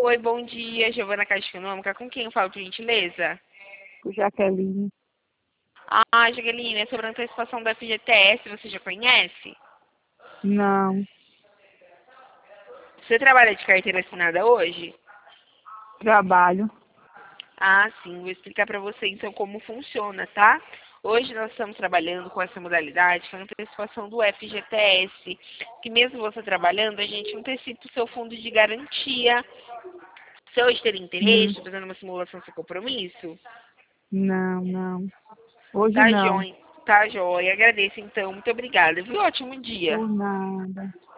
Oi, bom dia, Giovana Caixa Econômica. Com quem eu falo, por gentileza? Jaqueline. Ah, Jaqueline, é sobre a antecipação do FGTS, você já conhece? Não, Você trabalha de carteira assinada hoje? trabalho. Ah, sim, vou explicar para você então como funciona, tá? Hoje nós estamos trabalhando com essa modalidade, que é a antecipação do FGTS, que mesmo você trabalhando, a gente antecipa o seu fundo de garantia. Você hoje teria Hum, interesse fazendo uma simulação sem compromisso? não, não. Hoje Tá, não. joia. Tá, joia. Agradeço então. Muito obrigada. Viu? Ótimo dia. Por nada.